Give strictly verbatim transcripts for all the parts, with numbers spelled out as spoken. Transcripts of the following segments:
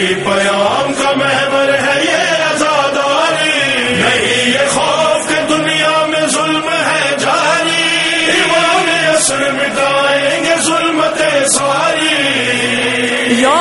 اسی پیام کا محور ہے یہ عزاداری، نہیں یہ خوف کہ دنیا میں ظلم ہے جاری، امام عصر مٹائیں گے ظلمتیں ساری۔ یا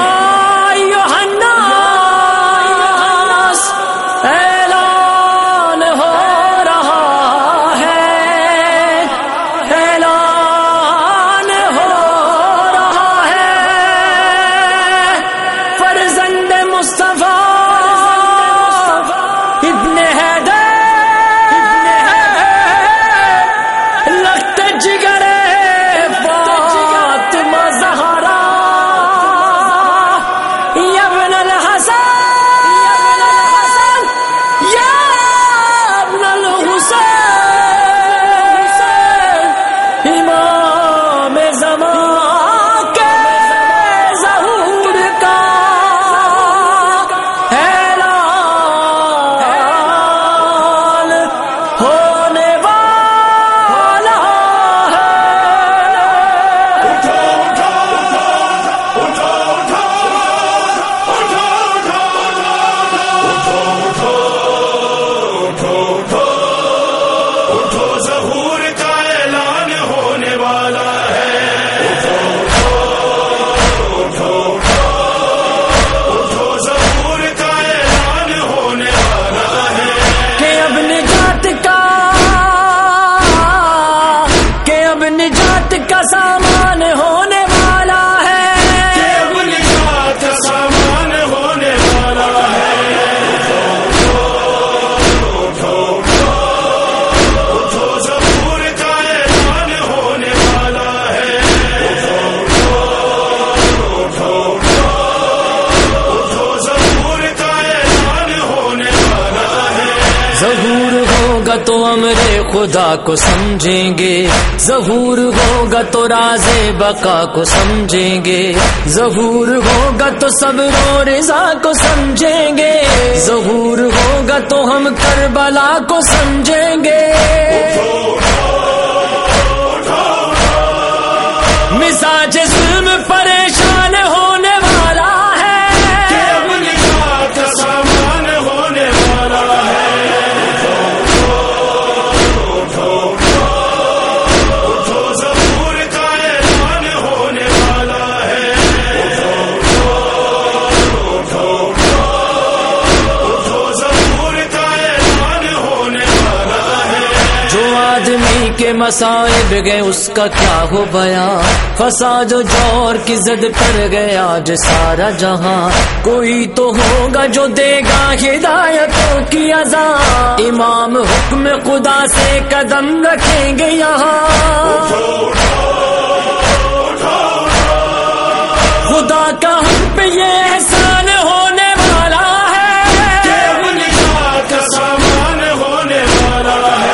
سامان ہونے والا ہے، نجات کا سامان ہونے والا ہے۔ اٹھو زبور کا اعلان ہونے والا ہے، اٹھو زبور کا اعلان ہونے والا ہے۔ ظہور ہوگا تو امر خدا کو سمجھیں گے، ظہور ہوگا تو راز بقا کو سمجھیں گے، ظہور ہوگا تو صبر و رضا کو سمجھیں گے، ظہور ہوگا تو ہم کربلا کو سمجھیں گے۔ مزاج ظلم پریشان ہونے والا ہے، نجات کا سامان ہونے والا ہے۔ کے مصائب گئے اس کا کیا ہو بیان، فساد و جور کی زد پر گیا آج سارا جہاں، کوئی تو ہوگا جو دے گا ہدایتوں کی اذان، امام حکم خدا سے قدم رکھیں گے یہاں، خدا کا ہم پہ یہ احسان ہونے والا ہے، نجات کا سامان ہونے والا ہے۔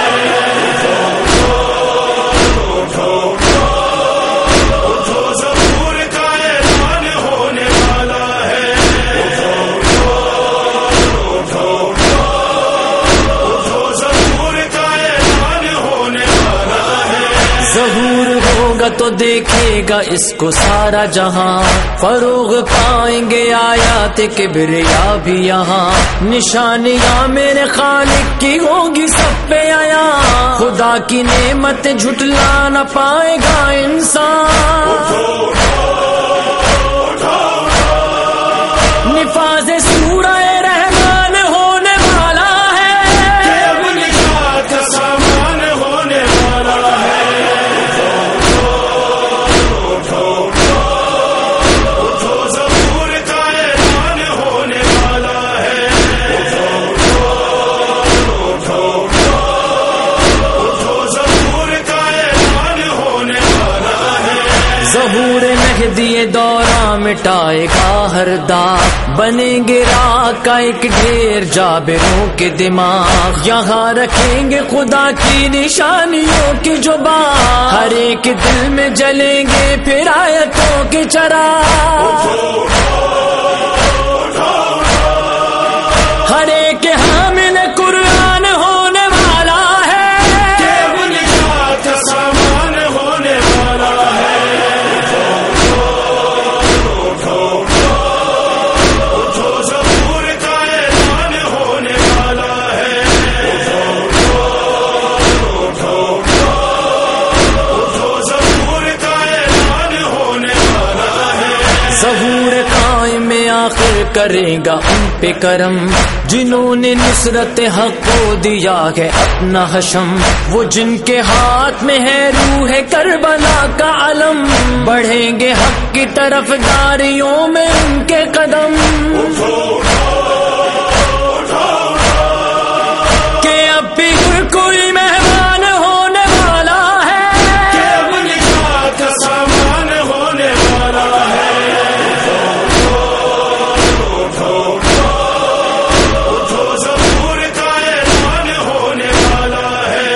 ظہور ہوگا تو دیکھے گا اس کو سارا جہاں، فروغ پائیں گے آیات کبریا بھی یہاں، نشانیاں میرے خالق کی ہوں گی سب پہ آیا، خدا کی نعمت جھٹلا نہ پائے گا انسان، نفاذ سورہ رحمان ہونے والا ہے، نجات کا سامان ہونے والا ہے۔ ظہور مہدی دورہ مٹائے گا ہر داغ، بنیں گے راہ کا ایک ڈھیر جابروں کے دماغ، یہاں رکھیں گے خدا کی نشانیوں کی جو بات، ہر ایک دل میں جلیں گے پھر آیتوں کے چراغ، ہر ایک حامل قرآن ہونے والا ہے، نجات کا سامان ہونے والا ہے۔ اٹھو کرے گا ان پہ کرم، جنہوں نے نصرت حق کو دیا ہے اپنا حشم، وہ جن کے ہاتھ میں ہے روح کربلا کا علم، بڑھیں گے حق کی طرف داریوں میں ان کے قدم، کہ اب بھی کوئی مہمان ہونے والا ہے، کہ اب نجات کا سامان ہونے والا ہے، زبور کا اعلان ہونے والا ہے،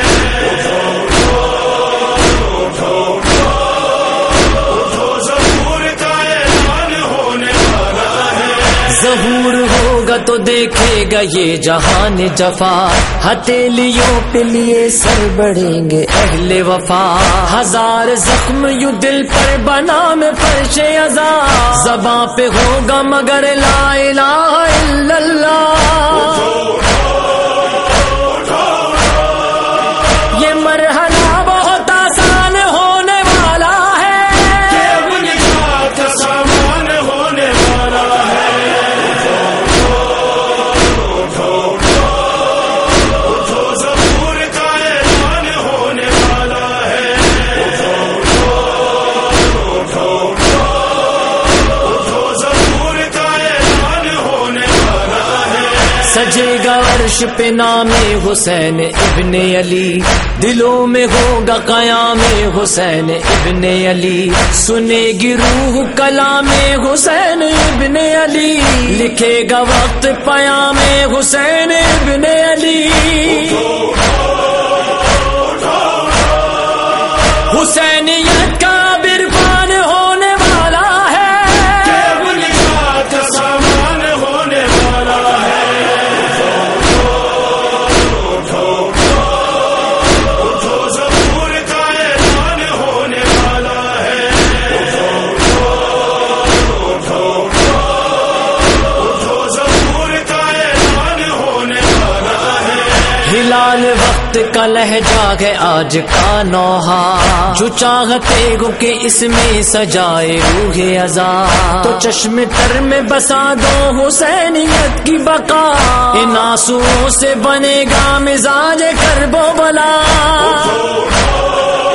زبور کا اعلان ہونے والا ہے، ظہور ہوگا تو دیکھے گا یہ جہان جفا، ہتھیلیوں پہ لیے سر بڑھیں گے اہل وفا، ہزار زخم یوں دل پر بنا میں فرش عزا، زباں پہ ہوگا مگر لا الہ الا اللہ، یہ مرحلہ بہت آسان ہونے والا ہے، کہ اب نجات کا سامان ہونے والا ہے، زبور کا اعلان ہونے والا ہے، زبور کا اعلان ہونے والا ہے، سجے گا عرش پہ نام حسین ابن علی، دلوں میں ہوگا قیام حسین ابن علی، سنے گی روح کلام حسین ابن علی، لکھے گا وقت پیام حسین ابن علی، حسینیت کا عرفان ہونے والا ہے، کہ اب نجات کا سامان ہونے والا ہے، زبور کا اعلان ہونے والا ہے، زبور کا اعلان ہونے والا ہے، ہلال وقت کا لہجہ ہے آج کا نوحہ، جو چاہتے ہو کہ اس میں سجائے روح عزا، تو چشم تر میں بسا دو حسینیت کی بقا، ان آنسوؤں سے بنے گا مزاج کرب و بلا،